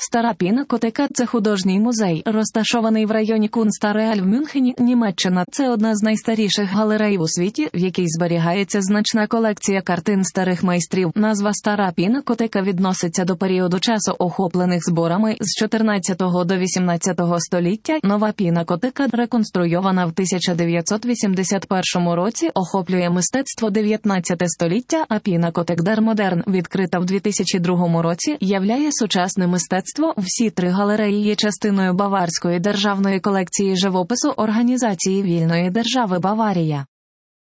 Стара пінакотека – це художній музей, розташований в районі Кунстареаль в Мюнхені, Німеччина. Це одна з найстаріших галерей у світі, в якій зберігається значна колекція картин старих майстрів. Назва «Стара пінакотека» відноситься до періоду часу, охоплених зборами з 14 до 18 століття. Нова пінакотека, реконструйована в 1981 році, охоплює мистецтво 19 століття, а пінакотек дер Модерн, відкрита в 2002 році, являє сучасне мистецтво. Всі три галереї є частиною Баварської державної колекції живопису Організації Вільної держави Баварія.